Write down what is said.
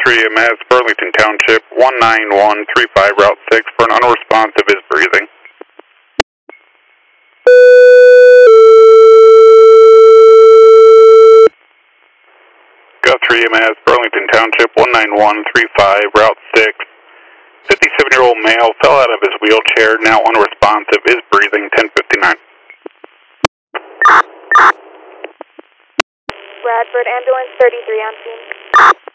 Guthrie EMS, Burlington Township, 19135, Route 6, for an unresponsive is breathing. Guthrie EMS, Burlington Township, 19135, Route 6. 57-year-old male fell out of his wheelchair, now unresponsive, is breathing, 1059. Bradford, ambulance 33 on scene.